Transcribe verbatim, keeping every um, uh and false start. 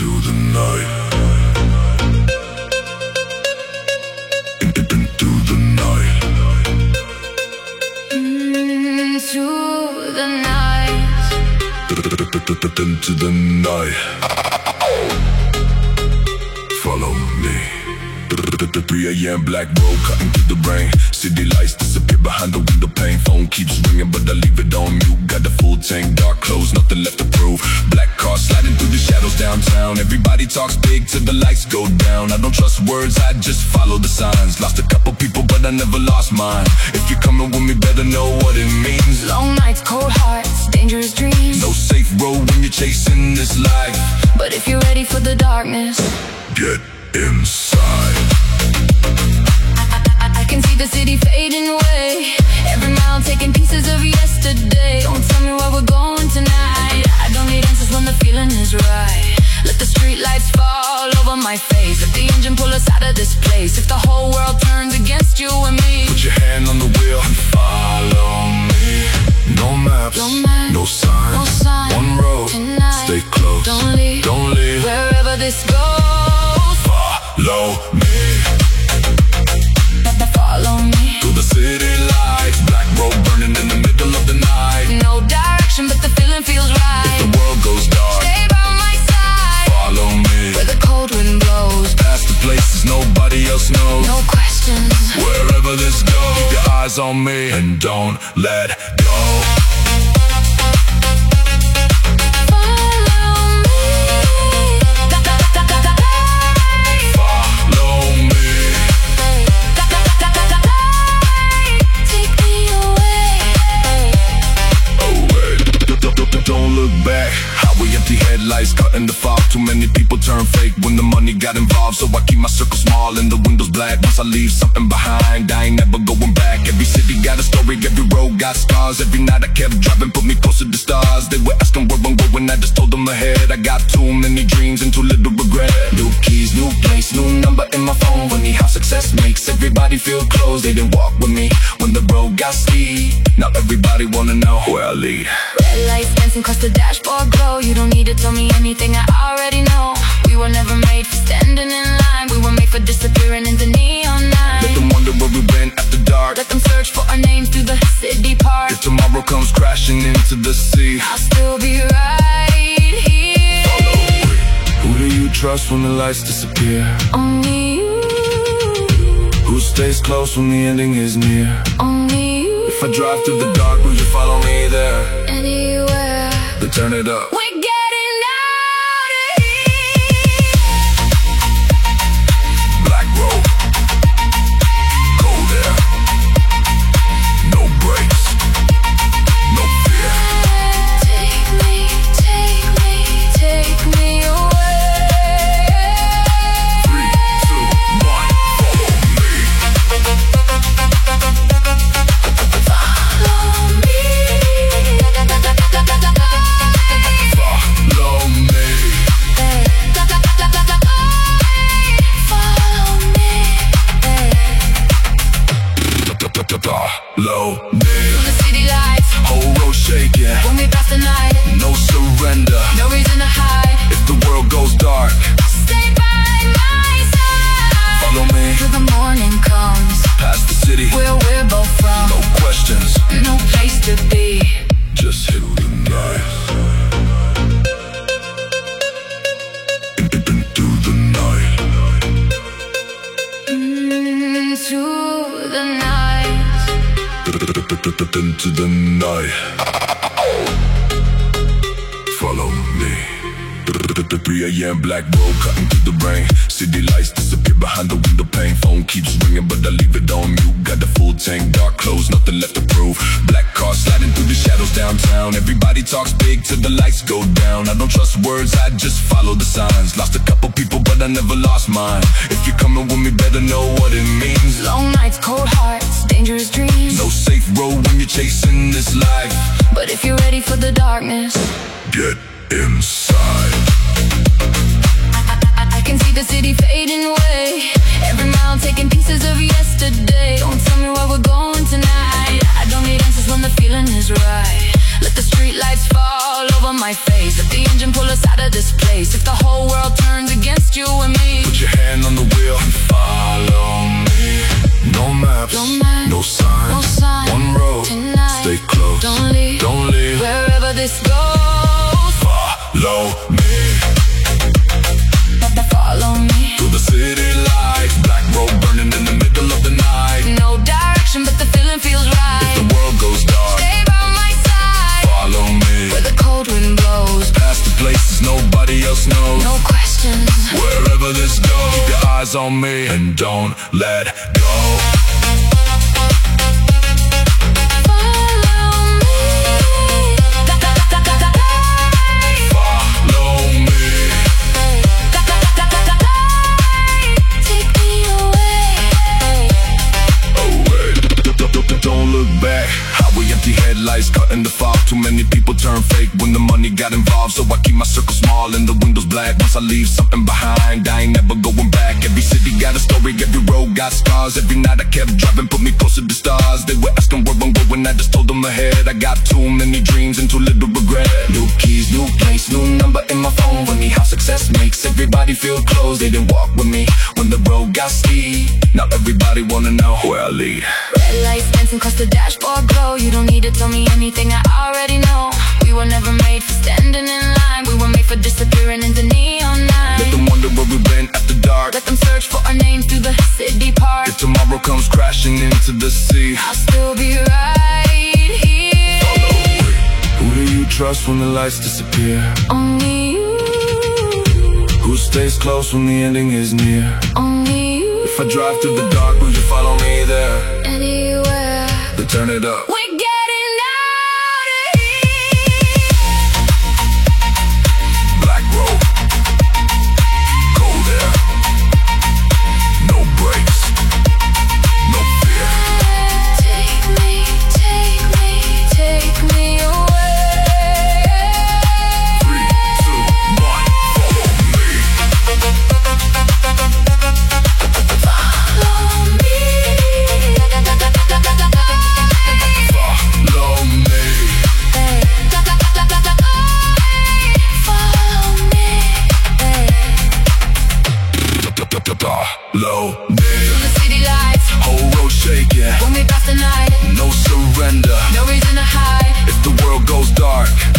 into the night. Into the night. Into the night. Into the night. Follow me. three A M black road cutting through the rain. City lights disappear behind the window pane. Phone keeps ringing but I leave it on mute. Got the full tank, dark clothes, nothing left to prove. Black car sliding through the shadows downtown. Everybody talks big till the lights go down. I don't trust words, I just follow the signs. Lost a couple people but I never lost mine. If you're coming with me, better know what it means. Long nights, cold hearts, dangerous dreams. No safe road when you're chasing this life. But if you're ready for the darkness, get inside. I can see the city fading away. Every mile taking pieces of yesterday. Don't tell me where we're going tonight. I don't need answers when the feeling is right. Let the street lights fall over my face. Let the engine pull us out of this place. If the whole world turns against you and me, put your hand on the wheel and follow me. No maps, no, map, no signs, no sign. One road, tonight. Stay close, don't leave, don't leave. Wherever this goes, follow me. Follow me through the city lights. Black road burning in the middle of the night. No direction but the feeling feels right. If the world goes dark, stay by my side. Follow me where the cold wind blows. Past the places nobody else knows. No questions. Wherever this goes, keep your eyes on me and don't let go. Don't look back. Highway empty headlights cutting the fog. Too many people turn fake when the money got involved. So I keep my circle small and the windows black. Once I leave something behind, I ain't never going back. Every city got a story, every road got scars. Every night I kept driving, put me closer to stars. They were asking where I'm going, I just told them ahead. I got too many dreams and too little regret. New keys, new place, new number in my phone. Funny how success makes everybody feel close. They didn't walk with me when the road got steep. Now everybody wanna know where I lead. Red lights dancing across the dashboard glow. You don't need to tell me anything, I already know. We were never made for standing in line. We were made for disappearing into neon night. Let them wonder where we went after dark. Let them search for our names through the city park. If tomorrow comes crashing into the sea, I'll still be right here. Follow me. Who do you trust when the lights disappear? Only you. Who stays close when the ending is near? Only you. If I drive through the dark, will you follow me there? Anywhere. Then turn it up. We're getting out of here. Black road, cold air, no brakes, no fear. Take me, take me, take me away. Three, two, one, follow me. Follow me. Follow me. Follow me. Through the city lights, Whole road shaking. when we pass the night, No surrender. no reason to hide. If the world goes dark, Stay by my side. follow me. Till the morning comes, Past the city, where we're both from. no questions. No place to be. Just hit the night. Into the night. Into the night. Into the night. Follow me. three A M black road cutting through the rain. City lights disappear behind the window pane. Phone keeps ringing but I leave it on mute. Got the full tank, dark clothes, nothing left to prove. Black car sliding through the shadows downtown. Everybody talks big till the lights go down. I don't trust words, I just follow the signs. Lost a couple people but I never lost mine. If you're coming with me, better know what it means. Long nights, cold hearts, dangerous dreams. No safe road when you're chasing this life. But if you're ready for the darkness, get inside. I, I can see the city fading away. Every mile taking pieces of yesterday. Don't tell me where we're going tonight. I don't need answers when the feeling is right. Let the street lights fall over my face. Let the engine pull us out of this place. If the whole world me. Follow me. Through the city lights, black road burning in the middle of the night. No direction, but the feeling feels right. If the world goes dark, stay by my side. Follow me. Where the cold wind blows, past the places nobody else knows. No questions. Wherever this goes, keep your eyes on me and don't let go. Headlights cutting the fog. Too many people turn fake when the money got involved. So I keep my circle small and the windows black. Once I leave something behind, I ain't never going back. Every city got a story, every road got scars. Every night I kept driving, put me closer to stars. They were asking where I'm going, I just told them ahead. I got too many dreams and too little regret. New keys, new place, new number in my phone. Funny how success makes everybody feel close. They didn't walk with me when the road got steep. Now everybody wanna know where I lead. Red lights dancing across the dashboard glow. You don't need to tell me anything I already know. We were never made for standing in line. We were made for disappearing into neon night. Let them wonder where we've been after dark. Let them search for our names through the city park. If tomorrow comes crashing into the sea, I'll still be right here. Follow me. Who do you trust when the lights disappear? Only you. Who stays close when the ending is near? Only you. If I drive through the dark, will you follow me there? Anywhere. Then turn it up. We're getting out of here. Black road, cold air, no brakes, no fear. Take me, take me, take me away. Three, two, one, follow me. Follow me. Follow me. Follow me. Through the city lights, Whole road shaking, when we pass the night, no surrender. no reason to hide. If the world goes dark,